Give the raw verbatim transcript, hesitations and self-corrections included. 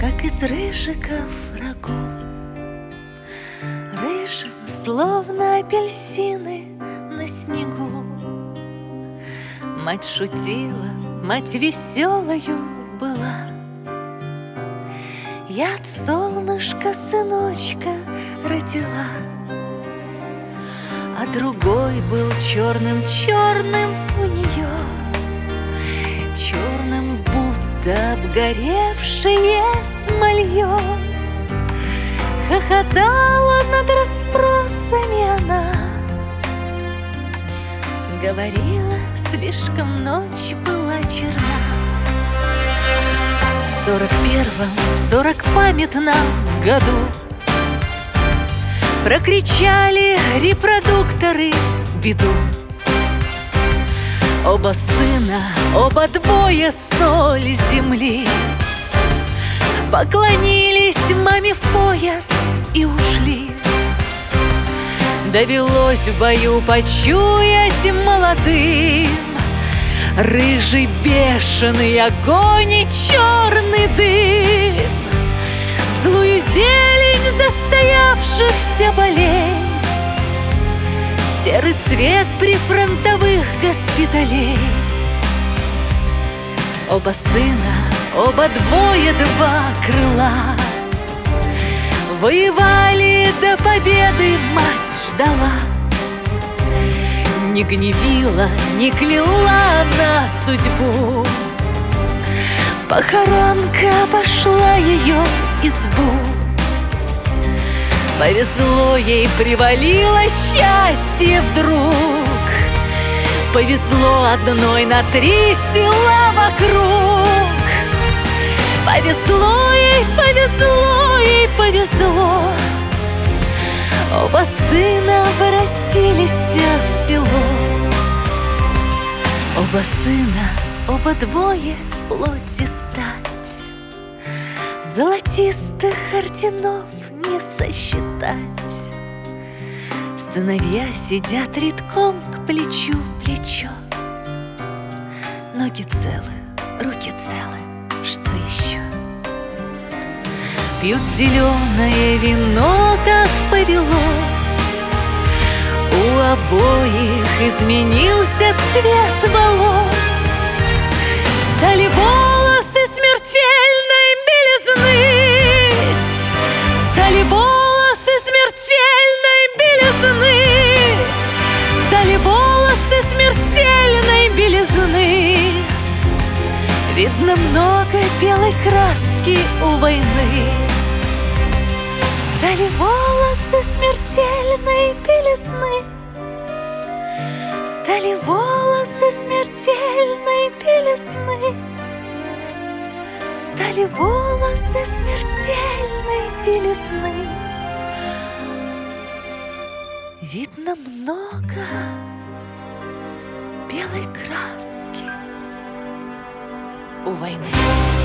как из рыжиков рагу, рыжим, словно апельсины на снегу. Мать шутила, мать веселою была. Я от солнышка сыночка родила, а другой был черным-черным у нее, черным, будто обгоревшее смолье. Хохотала над расспросами она, говорила, слишком ночь была черна. В сорок первом, в сорок памятном году прокричали репродукторы беду. Оба сына, оба двое соль земли поклонились маме в пояс и ушли. Довелось в бою почуять молодым рыжий бешеный огонь и черный дым, злую зелень застоявшихся полей, серый цвет прифронтовых госпиталей. Оба сына, оба двое, два крыла воевали до победы, мать ждала. Не гневила, не кляла на судьбу, похоронка обошла ее избу. Повезло ей, привалило счастье вдруг, повезло одной на три села вокруг. Повезло ей, повезло ей, повезло, оба сына воротились в село. Оба сына, оба двое плоти стать, золотистых орденов не сосчитать. Сыновья сидят редком к плечу плечо, ноги целы, руки целы, что еще? Пьют зеленое вино, как повелось. У обоих изменился цвет волос, стали волосы смертельной белизны, стали волосы смертельной белизны, стали волосы смертельной белизны. Видно много белой краски у войны. Стали волосы смертельной белизны, стали волосы смертельной белизны, стали волосы смертельной белизны. Видно много белой краски у войны.